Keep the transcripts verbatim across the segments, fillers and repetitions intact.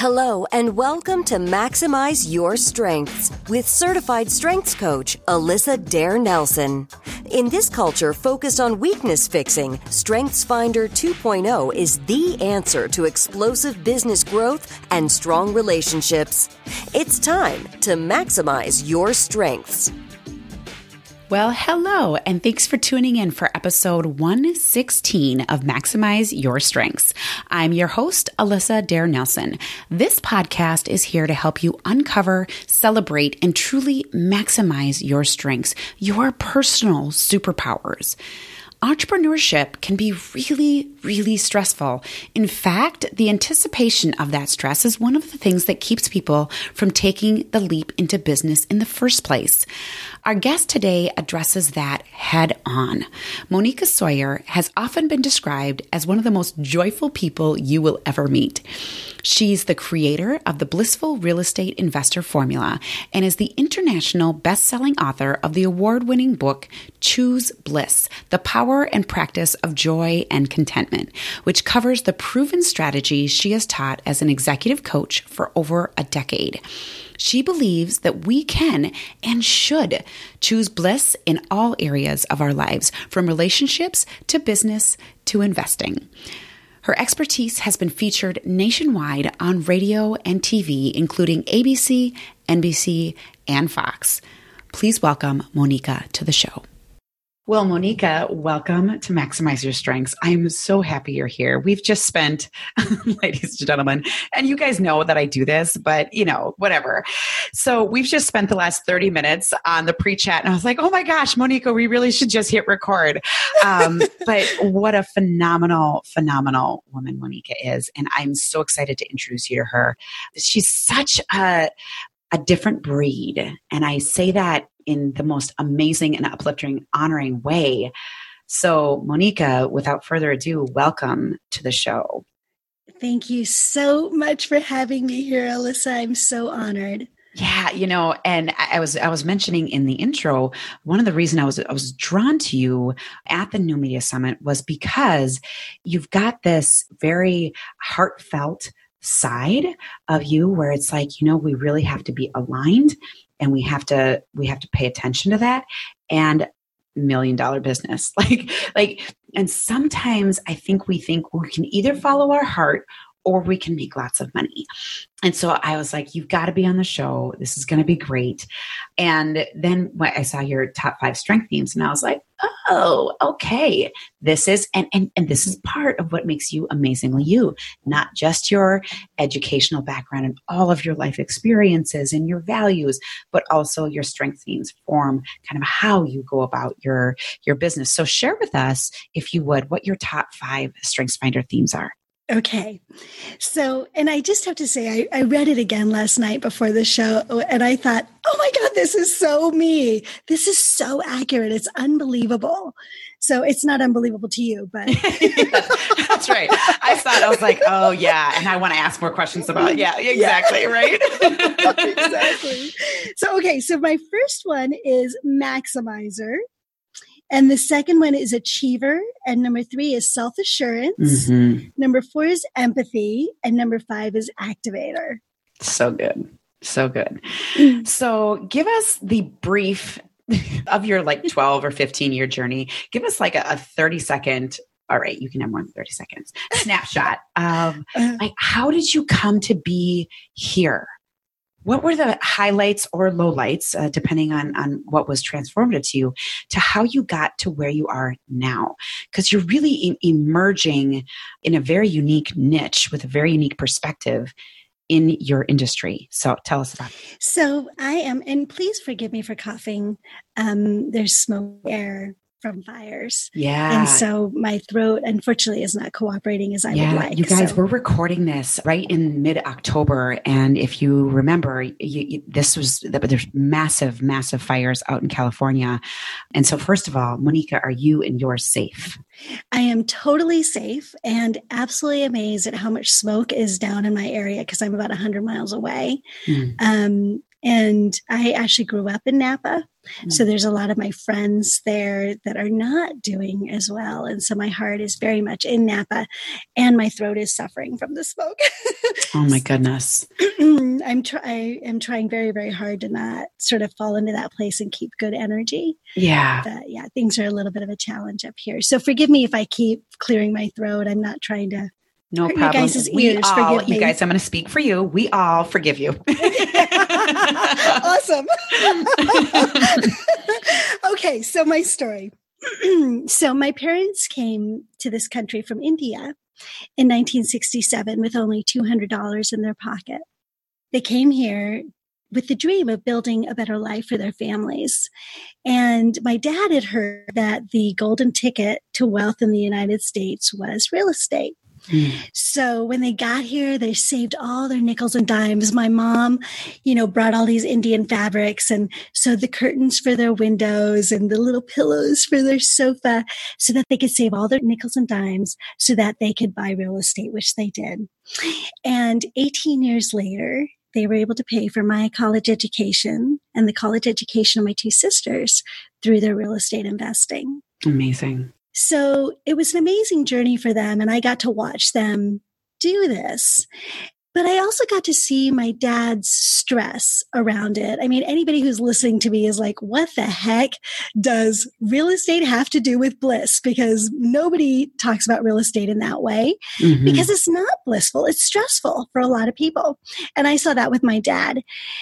Hello, and welcome to Maximize Your Strengths with certified strengths coach, Alyssa Dare Nelson. In this culture focused on weakness fixing, StrengthsFinder two point oh is the answer to explosive business growth and strong relationships. It's time to maximize your strengths. Well, hello, and thanks for tuning in for episode one sixteen of Maximize Your Strengths. I'm your host, Alyssa Dare Nelson. This podcast is here to help you uncover, celebrate, and truly maximize your strengths, your personal superpowers. Entrepreneurship can be really, really stressful. In fact, the anticipation of that stress is one of the things that keeps people from taking the leap into business in the first place. Our guest today addresses that head on. Monica Sawyer has often been described as one of the most joyful people you will ever meet. She's the creator of the Blissful Real Estate Investor Formula and is the international best-selling author of the award-winning book, Choose Bliss, The Power and Practice of Joy and Contentment, which covers the proven strategies she has taught as an executive coach for over a decade. She believes that we can and should choose bliss in all areas of our lives, from relationships to business to investing. Her expertise has been featured nationwide on radio and T V, including A B C, N B C, and Fox. Please welcome Monica to the show. Well, Monica, welcome to Maximize Your Strengths. I'm so happy you're here. We've just spent, ladies and gentlemen, and you guys know that I do this, but you know, whatever. So we've just spent the last thirty minutes on the pre-chat, and I was like, oh my gosh, Monica, we really should just hit record. Um, but what a phenomenal, phenomenal woman Monica is. And I'm so excited to introduce you to her. She's such a, a different breed. And I say that in the most amazing and uplifting, honoring way. So, Monica, without further ado, welcome to the show. Thank you so much for having me here, Alyssa. I'm so honored. Yeah, you know, and I was I was mentioning in the intro, one of the reasons I was I was drawn to you at the New Media Summit was because you've got this very heartfelt side of you where it's like, you know, we really have to be aligned. And we have to, we have to pay attention to that, and million dollar business. Like, like, and sometimes I think we think we can either follow our heart or we can make lots of money. And so I was like, you've got to be on the show. This is going to be great. And then when I saw your top five strength themes, and I was like, oh, okay. This is, and, and, and this is part of what makes you amazingly you, not just your educational background and all of your life experiences and your values, but also your strength themes form kind of how you go about your, your business. So share with us, if you would, what your top five StrengthsFinder themes are. Okay. So, and I just have to say, I, I read it again last night before the show, and I thought, oh my God, this is so me. This is so accurate. It's unbelievable. So it's not unbelievable to you, but. That's right. I thought, I was like, oh yeah. And I want to ask more questions about it. Yeah, exactly. Yeah. Right. Exactly. So, okay. So my first one is maximizer. And the second one is achiever. And number three is self-assurance. Mm-hmm. Number four is empathy. And number five is activator. So good. So good. Mm-hmm. So give us the brief of your like twelve or fifteen year journey. Give us like a, a thirty second, all right, you can have more than thirty seconds, snapshot of like, how did you come to be here? What were the highlights or lowlights, uh, depending on, on what was transformative to you, to how you got to where you are now? Because you're really e- emerging in a very unique niche with a very unique perspective in your industry. So tell us about it. So I am, and please forgive me for coughing. Um, there's smoke air from fires. Yeah. And so my throat, unfortunately, is not cooperating as I yeah, would like. You guys, so. We're recording this right in mid-October. And if you remember, you, you, this was, there's massive, massive fires out in California. And so first of all, Monica, are you and yours safe? I am totally safe and absolutely amazed at how much smoke is down in my area because I'm about one hundred miles away. Mm. Um, And I actually grew up in Napa. Mm. So there's a lot of my friends there that are not doing as well. And so my heart is very much in Napa and my throat is suffering from the smoke. Oh my goodness. I'm try- I am trying very, very hard to not sort of fall into that place and keep good energy. Yeah. But yeah, things are a little bit of a challenge up here. So forgive me if I keep clearing my throat. I'm not trying to No hurt problem. You guys' we ears. all, Forgive me. You guys, I'm going to speak for you. We all forgive you. Awesome. Okay, so my story. So my parents came to this country from India in nineteen sixty-seven with only two hundred dollars in their pocket. They came here with the dream of building a better life for their families. And my dad had heard that the golden ticket to wealth in the United States was real estate. Mm. So when they got here, they saved all their nickels and dimes. My mom, you know, brought all these Indian fabrics and sewed the curtains for their windows and the little pillows for their sofa so that they could save all their nickels and dimes so that they could buy real estate, which they did. And eighteen years later, they were able to pay for my college education and the college education of my two sisters through their real estate investing. Amazing. So it was an amazing journey for them, and I got to watch them do this. But I also got to see my dad's stress around it. I mean, anybody who's listening to me is like, what the heck does real estate have to do with bliss? Because nobody talks about real estate in that way mm-hmm. because it's not blissful. It's stressful for a lot of people. And I saw that with my dad.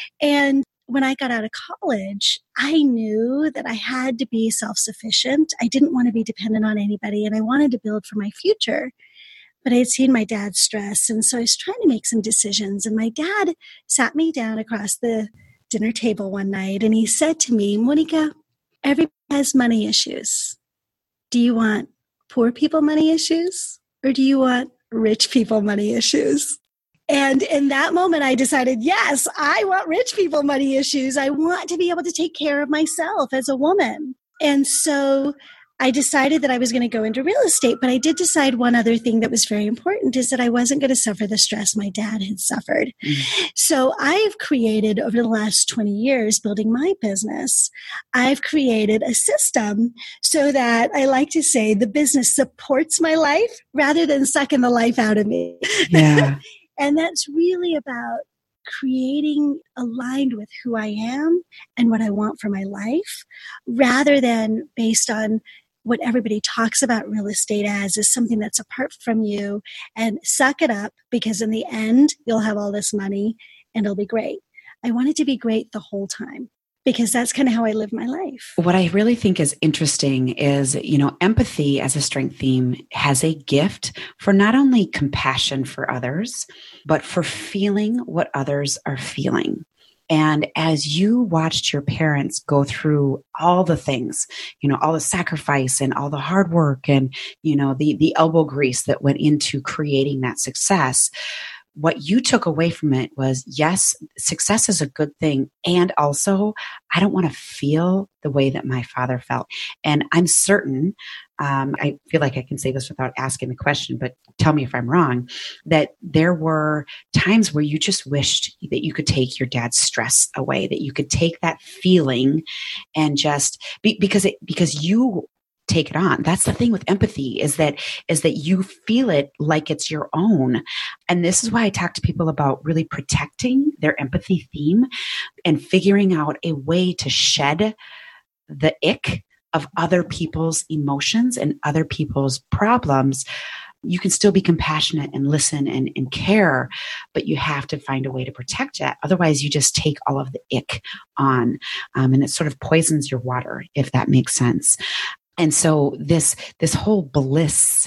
And when I got out of college, I knew that I had to be self-sufficient. I didn't want to be dependent on anybody, and I wanted to build for my future. But I had seen my dad stress, and so I was trying to make some decisions. And my dad sat me down across the dinner table one night, and he said to me, Monica, everybody has money issues. Do you want poor people money issues, or do you want rich people money issues? And in that moment, I decided, yes, I want rich people money issues. I want to be able to take care of myself as a woman. And so I decided that I was going to go into real estate, but I did decide one other thing that was very important is that I wasn't going to suffer the stress my dad had suffered. Mm. So I've created over the last twenty years building my business, I've created a system so that I like to say the business supports my life rather than sucking the life out of me. Yeah. And that's really about creating aligned with who I am and what I want for my life, rather than based on what everybody talks about real estate as is something that's apart from you, and suck it up because in the end, you'll have all this money and it'll be great. I want it to be great the whole time, because that's kind of how I live my life. What I really think is interesting is, you know, empathy as a strength theme has a gift for not only compassion for others, but for feeling what others are feeling. And as you watched your parents go through all the things, you know, all the sacrifice and all the hard work and, you know, the, the elbow grease that went into creating that success, what you took away from it was, yes, success is a good thing. And also, I don't want to feel the way that my father felt. And I'm certain, um, I feel like I can say this without asking the question, but tell me if I'm wrong, that there were times where you just wished that you could take your dad's stress away, that you could take that feeling and just be, because it, because you take it on. That's the thing with empathy is that, is that you feel it like it's your own. And this is why I talk to people about really protecting their empathy theme and figuring out a way to shed the ick of other people's emotions and other people's problems. You can still be compassionate and listen and, and care, but you have to find a way to protect it. Otherwise, you just take all of the ick on, um, and it sort of poisons your water, if that makes sense. And so this, this whole bliss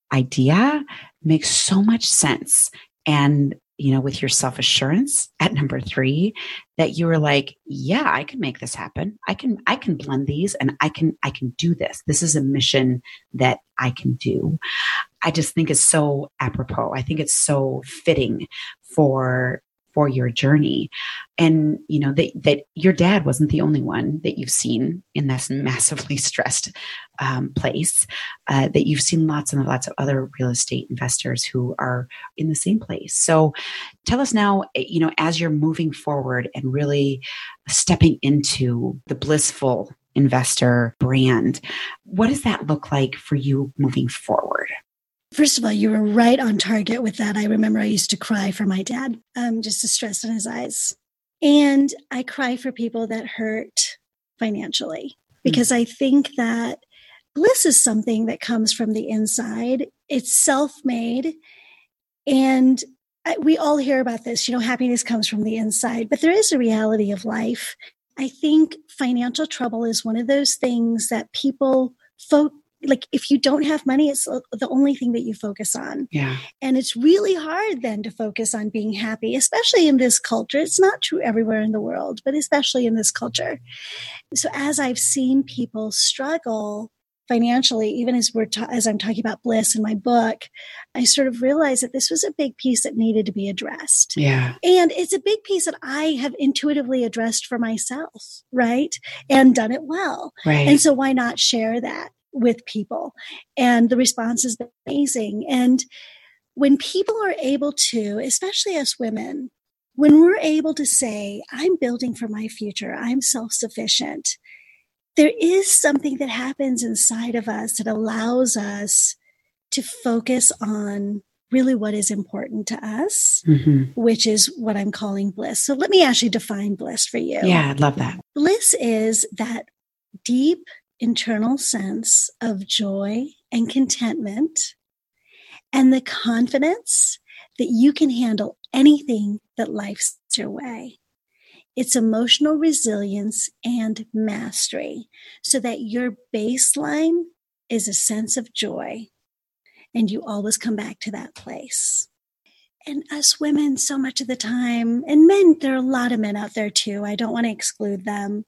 idea makes so much sense. And, you know, with your self-assurance at number three, that you were like, yeah, I can make this happen. I can, I can blend these and I can, I can do this. This is a mission that I can do. I just think it's so apropos. I think it's so fitting for for your journey. And, you know, that, that your dad wasn't the only one that you've seen in this massively stressed um, place, uh, that you've seen lots and lots of other real estate investors who are in the same place. So tell us now, you know, as you're moving forward and really stepping into the blissful investor brand, what does that look like for you moving forward? First of all, you were right on target with that. I remember I used to cry for my dad, um, just the stress in his eyes. And I cry for people that hurt financially, because mm-hmm. I think that bliss is something that comes from the inside. It's self-made. And I, we all hear about this, you know, happiness comes from the inside, but there is a reality of life. I think financial trouble is one of those things that people focus like if you don't have money, it's the only thing that you focus on. Yeah. And it's really hard then to focus on being happy, especially in this culture. It's not true everywhere in the world, but especially in this culture. So as I've seen people struggle financially, even as we're ta- as I'm talking about bliss in my book, I sort of realized that this was a big piece that needed to be addressed. Yeah. And it's a big piece that I have intuitively addressed for myself, right? And done it well. Right. And so why not share that with people? And the response has been amazing. And when people are able to, especially us women, when we're able to say, I'm building for my future, I'm self-sufficient, there is something that happens inside of us that allows us to focus on really what is important to us, mm-hmm. which is what I'm calling bliss. So let me actually define bliss for you. Yeah, I'd love that. Bliss is that deep internal sense of joy and contentment and the confidence that you can handle anything that life sends your way. It's emotional resilience and mastery, so that your baseline is a sense of joy and you always come back to that place. And us women, so much of the time, and men, there are a lot of men out there too. I don't want to exclude them,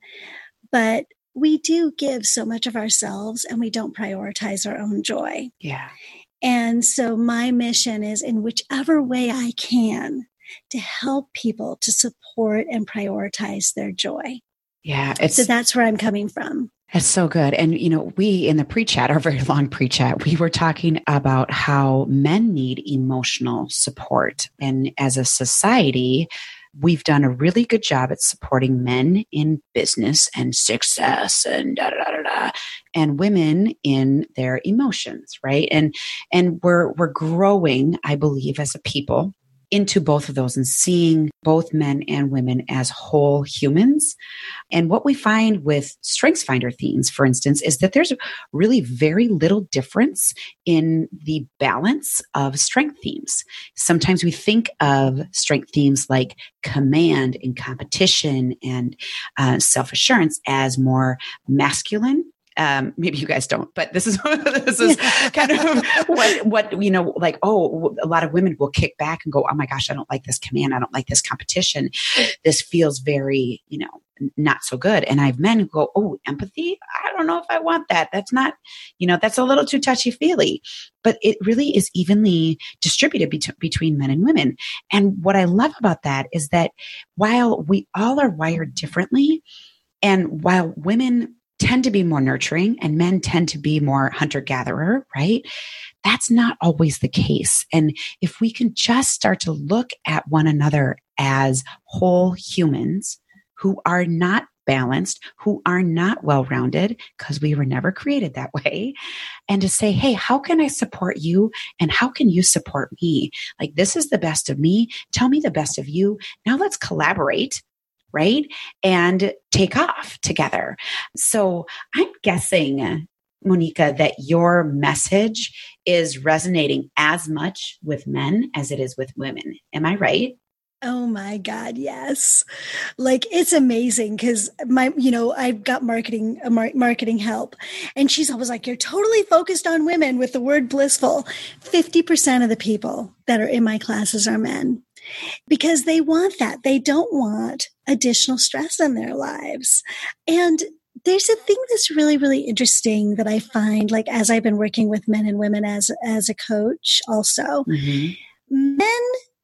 but we do give so much of ourselves and we don't prioritize our own joy. Yeah. And so my mission is, in whichever way I can, to help people to support and prioritize their joy. Yeah. It's, so that's where I'm coming from. That's so good. And, you know, we in the pre-chat, our very long pre-chat, we were talking about how men need emotional support. And as a society, we've done a really good job at supporting men in business and success and da da da da, and women in their emotions, right? And and we're we're growing, I believe, as a people into both of those and seeing both men and women as whole humans. And what we find with StrengthsFinder themes, for instance, is that there's really very little difference in the balance of strength themes. Sometimes we think of strength themes like command and competition and uh, self-assurance as more masculine. Um, maybe you guys don't, but this is, this is kind of what, what, you know, like, oh, a lot of women will kick back and go, oh my gosh, I don't like this command. I don't like this competition. This feels very, you know, not so good. And I have men who go, oh, empathy. I don't know if I want that. That's not, you know, that's a little too touchy feely, but it really is evenly distributed be- between men and women. And what I love about that is that while we all are wired differently, and while women tend to be more nurturing and men tend to be more hunter-gatherer, right? That's not always the case. And if we can just start to look at one another as whole humans who are not balanced, who are not well-rounded, because we were never created that way, and to say, hey, how can I support you? And how can you support me? Like, this is the best of me. Tell me the best of you. Now let's collaborate, right? And take off together. So I'm guessing, Monica, that your message is resonating as much with men as it is with women. Am I right? Oh my God, yes. Like, it's amazing because my, you know, I've got marketing, uh, mar- marketing help, and she's always like, you're totally focused on women with the word blissful. fifty percent of the people that are in my classes are men, because they want that. They don't want additional stress in their lives. And there's a thing that's really, really interesting that I find, like, as I've been working with men and women as, as a coach also, mm-hmm. men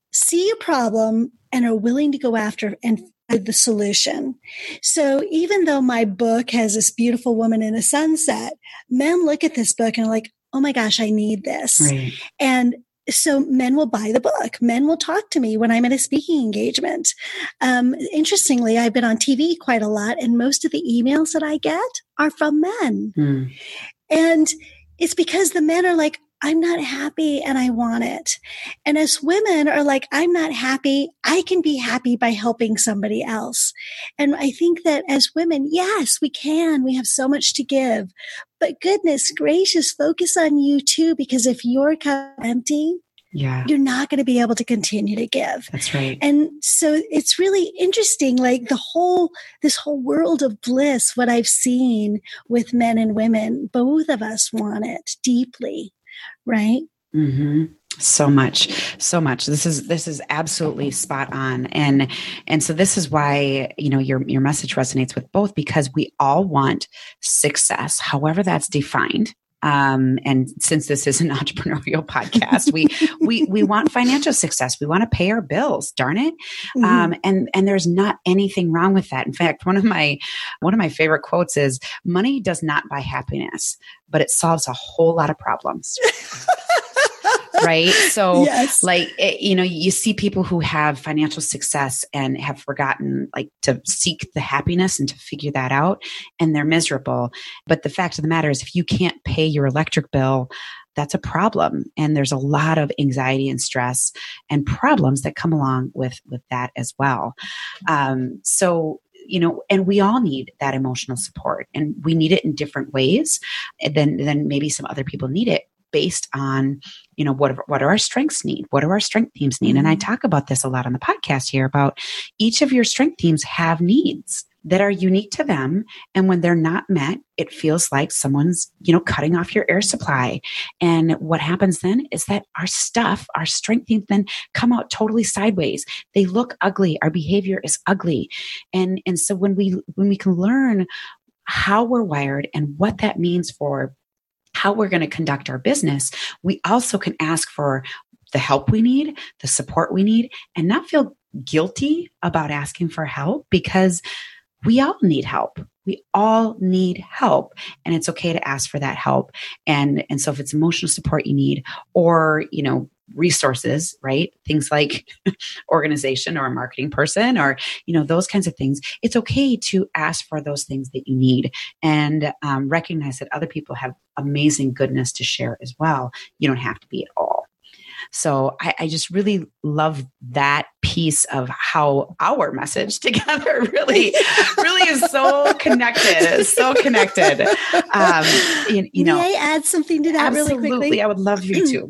see a problem and are willing to go after and find the solution. So even though my book has this beautiful woman in a sunset, men look at this book and are like, oh my gosh, I need this. Right. And so men will buy the book. Men will talk to me when I'm at a speaking engagement. Um, interestingly, I've been on T V quite a lot, and most of the emails that I get are from men. Mm. And it's because the men are like, I'm not happy and I want it. And as women are like, I'm not happy. I can be happy by helping somebody else. And I think that as women, yes, we can. We have so much to give. But goodness gracious, focus on you too, because if your cup is empty, yeah, you're not going to be able to continue to give. That's right. And so it's really interesting, like the whole, this whole world of bliss, what I've seen with men and women, both of us want it deeply. Right. Mm-hmm. So much, so much. This is, this is absolutely spot on. And, and so this is why, you know, your, your message resonates with both, because we all want success, however that's defined. Um, and since this is an entrepreneurial podcast, we, we, we want financial success. We want to pay our bills, darn it. Mm-hmm. Um, and, and there's not anything wrong with that. In fact, one of my, one of my favorite quotes is, money does not buy happiness, but it solves a whole lot of problems. Right. So yes. like, it, you know, you see people who have financial success and have forgotten like to seek the happiness and to figure that out, and they're miserable. But the fact of the matter is, if you can't pay your electric bill, that's a problem. And there's a lot of anxiety and stress and problems that come along with, with that as well. Um, so you know, and we all need that emotional support, and we need it in different ways than, than maybe some other people need it, based on, you know, what, what do our strengths need? What do our strength teams need? Mm-hmm. And I talk about this a lot on the podcast here about each of your strength teams have needs that are unique to them. And when they're not met, it feels like someone's, you know, cutting off your air supply. And what happens then is that our stuff, our strength teams then come out totally sideways. They look ugly. Our behavior is ugly. And, and so when we, when we can learn how we're wired and what that means for how we're going to conduct our business, we also can ask for the help we need, the support we need, and not feel guilty about asking for help, because we all need help. We all need help, and it's okay to ask for that help. And, and so if it's emotional support you need, or, you know, resources, right? Things like organization or a marketing person, or, you know, those kinds of things. It's okay to ask for those things that you need, and um, recognize that other people have amazing goodness to share as well. You don't have to be it all. So I, I just really love that piece of how our message together really, really is so connected, so connected. Um, you, you know, may I add something to that really quickly? Absolutely. I would love you to.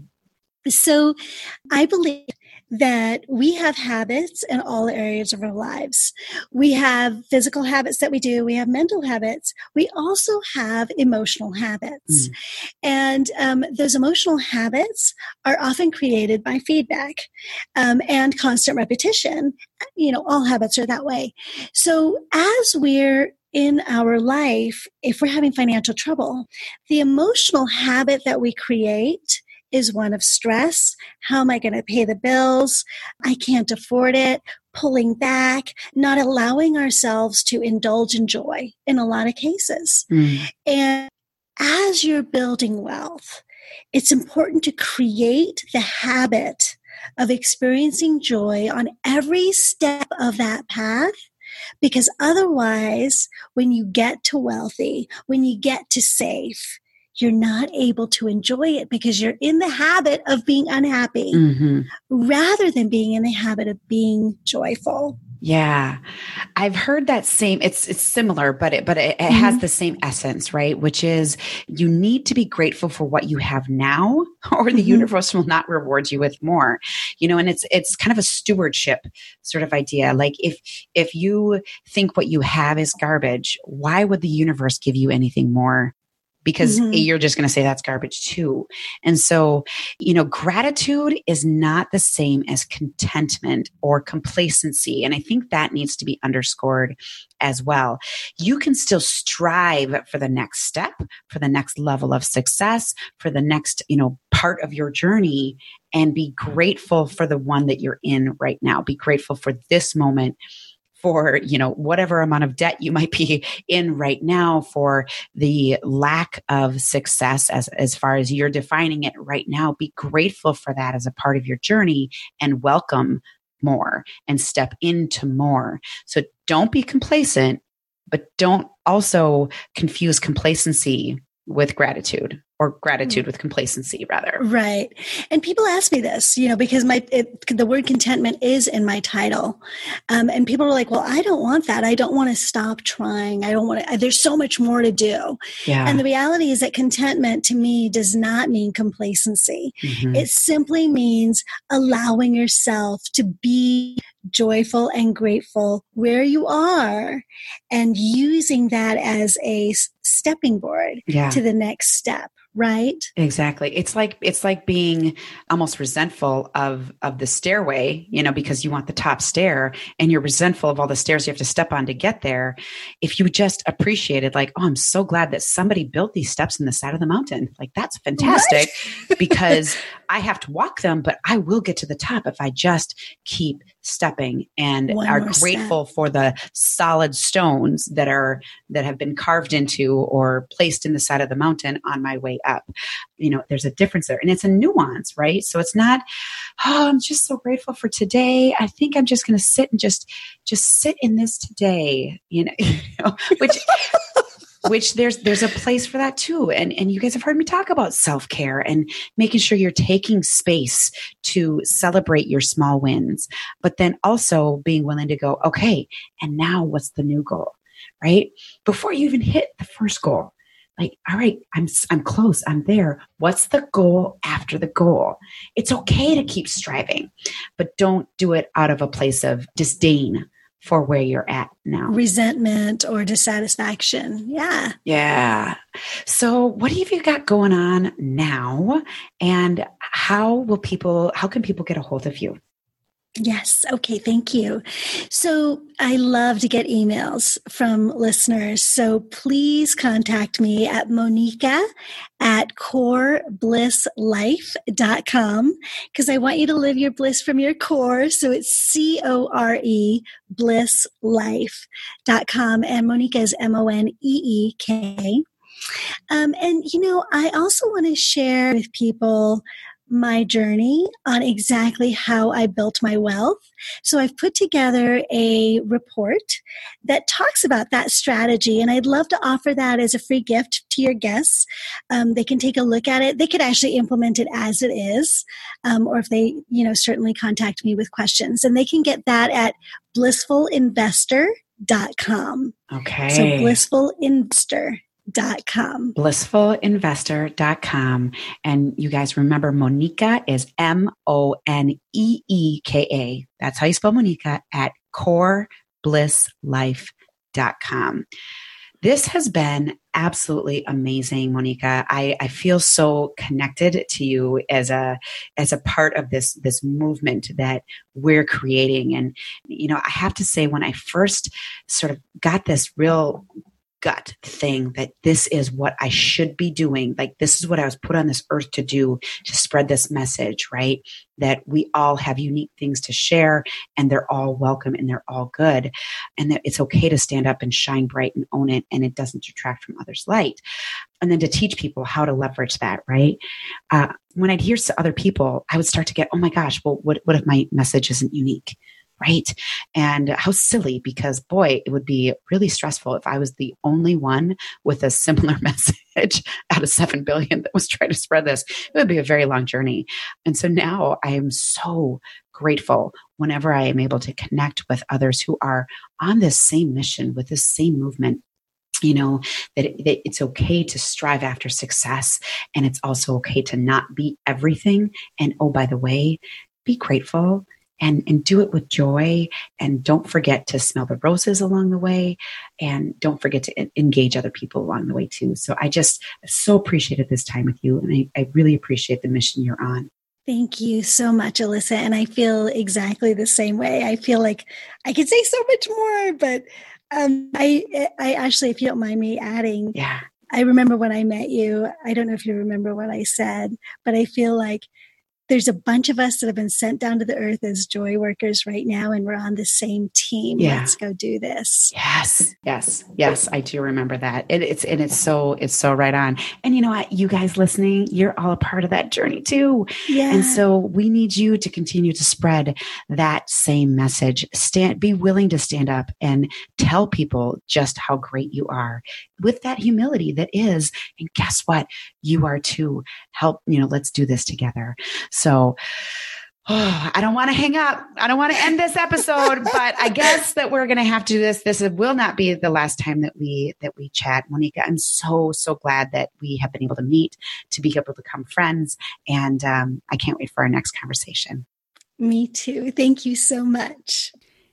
So I believe that we have habits in all areas of our lives. We have physical habits that we do. We have mental habits. We also have emotional habits. Mm. And um, those emotional habits are often created by feedback um, and constant repetition. You know, all habits are that way. So as we're in our life, if we're having financial trouble, the emotional habit that we create is one of stress. How am I going to pay the bills? I can't afford it. Pulling back, not allowing ourselves to indulge in joy in a lot of cases. Mm. And as you're building wealth, it's important to create the habit of experiencing joy on every step of that path. Because otherwise, when you get to wealthy, when you get to safe, you're not able to enjoy it because you're in the habit of being unhappy mm-hmm. rather than being in the habit of being joyful. Yeah. I've heard that same, it's, it's similar, but it, but it, it mm-hmm. has the same essence, right? Which is you need to be grateful for what you have now, or the mm-hmm. universe will not reward you with more, you know, and it's, it's kind of a stewardship sort of idea. Like if, if you think what you have is garbage, why would the universe give you anything more? Because mm-hmm. you're just going to say that's garbage too. And so, you know, gratitude is not the same as contentment or complacency. And I think that needs to be underscored as well. You can still strive for the next step, for the next level of success, for the next, you know, part of your journey, and be grateful for the one that you're in right now. Be grateful for this moment, for, you know, whatever amount of debt you might be in right now, for the lack of success as, as far as you're defining it right now. Be grateful for that as a part of your journey and welcome more and step into more. So don't be complacent, but don't also confuse complacency with gratitude, or gratitude with complacency, rather. Right. And people ask me this, you know, because my it, the word contentment is in my title. Um, and people are like, well, I don't want that. I don't want to stop trying. I don't want to, there's so much more to do. Yeah. And the reality is that contentment to me does not mean complacency. Mm-hmm. It simply means allowing yourself to be joyful and grateful where you are, and using that as a stepping board yeah. to the next step. Right? Exactly. It's like, it's like being almost resentful of, of the stairway, you know, because you want the top stair and you're resentful of all the stairs you have to step on to get there. If you just appreciated, like, oh, I'm so glad that somebody built these steps in the side of the mountain. Like, that's fantastic because I have to walk them, but I will get to the top if I just keep stepping and One are grateful step. for the solid stones that are, that have been carved into or placed in the side of the mountain on my way up. You know, there's a difference there, and it's a nuance, right? So it's not, oh, I'm just so grateful for today. I think I'm just going to sit and just, just sit in this today, you know, you know which, which there's, there's a place for that too. And, and you guys have heard me talk about self-care and making sure you're taking space to celebrate your small wins, but then also being willing to go, okay, and now what's the new goal, right? Before you even hit the first goal. Like, all right, I'm I'm close. I'm there. What's the goal after the goal? It's okay to keep striving, but don't do it out of a place of disdain for where you're at now. Resentment or dissatisfaction. Yeah. Yeah. So what have you got going on now? And how will people, how can people get a hold of you? Yes. Okay. Thank you. So I love to get emails from listeners. So please contact me at Monica at core bliss life dot com, because I want you to live your bliss from your core. So it's C O R E bliss life dot com. And Monica is M O N E E K. Um, and, you know, I also want to share with people my journey on exactly how I built my wealth. So I've put together a report that talks about that strategy, and I'd love to offer that as a free gift to your guests. Um, they can take a look at it. They could actually implement it as it is, um, or if they, you know, certainly contact me with questions, and they can get that at blissful investor dot com. Okay. So blissful investor dot com. blissful investor dot com. And you guys remember, Monica is M O N E E K A. That's how you spell Monica, at core bliss life dot com. This has been absolutely amazing, Monica. I, I feel so connected to you as a as a part of this this movement that we're creating. And, you know, I have to say, when I first sort of got this real gut thing that this is what I should be doing. Like, this is what I was put on this earth to do, to spread this message, right? That we all have unique things to share, and they're all welcome and they're all good. And that it's okay to stand up and shine bright and own it, and it doesn't detract from others' light. And then to teach people how to leverage that, right? Uh, when I'd hear other people, I would start to get, oh my gosh, well, what, what if my message isn't unique? Right. And how silly, because boy, it would be really stressful if I was the only one with a similar message out of seven billion that was trying to spread this. It would be a very long journey. And so now I am so grateful whenever I am able to connect with others who are on this same mission, with this same movement. You know, that, it, that it's okay to strive after success, and it's also okay to not be everything. And oh, by the way, be grateful. And, and do it with joy, and don't forget to smell the roses along the way, and don't forget to engage other people along the way too. So I just so appreciated this time with you, and I, I really appreciate the mission you're on. Thank you so much, Alyssa. And I feel exactly the same way. I feel like I could say so much more, but um, I, I actually, if you don't mind me adding, yeah. I remember when I met you, I don't know if you remember what I said, but I feel like there's a bunch of us that have been sent down to the earth as joy workers right now, and we're on the same team. Yeah. Let's go do this. Yes, yes, yes. I do remember that. It, it's and it's so it's so right on. And you know what, you guys listening, you're all a part of that journey too. Yeah. And so we need you to continue to spread that same message. Stand, be willing to stand up and tell people just how great you are with that humility that is. And guess what? You are too. Help, you know, let's do this together. So oh, I don't want to hang up. I don't want to end this episode, but I guess that we're going to have to do this. This will not be the last time that we, that we chat. Monica, I'm so, so glad that we have been able to meet, to be able to become friends. And um, I can't wait for our next conversation. Me too. Thank you so much.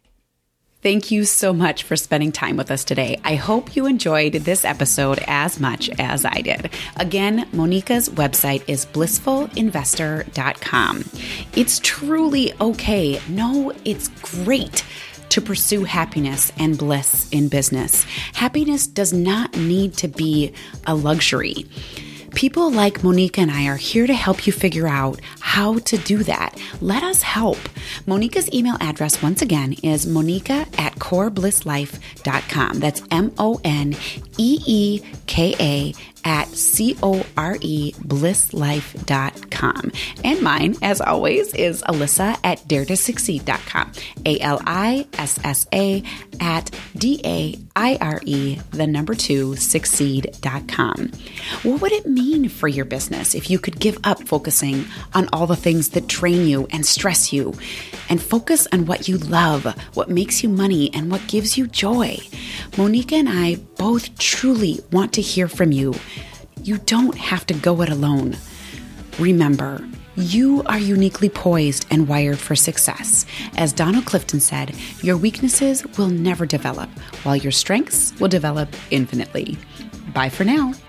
Thank you so much for spending time with us today. I hope you enjoyed this episode as much as I did. Again, Monica's website is blissful investor dot com. It's truly okay. No, it's great to pursue happiness and bliss in business. Happiness does not need to be a luxury. People like Monica and I are here to help you figure out how to do that. Let us help. Monica's email address, once again, is monica at core bliss life dot com. That's M O N E E K A at C O R E bliss life dot com. And mine, as always, is Alyssa at dare to succeed dot com. A L I S S A at D A I R E, the number two, succeed dot com. What would it mean for your business if you could give up focusing on all the things that drain you and stress you and focus on what you love, what makes you money, and what gives you joy? Monica and I both truly want to hear from you. You don't have to go it alone. Remember, you are uniquely poised and wired for success. As Donald Clifton said, your weaknesses will never develop, while your strengths will develop infinitely. Bye for now.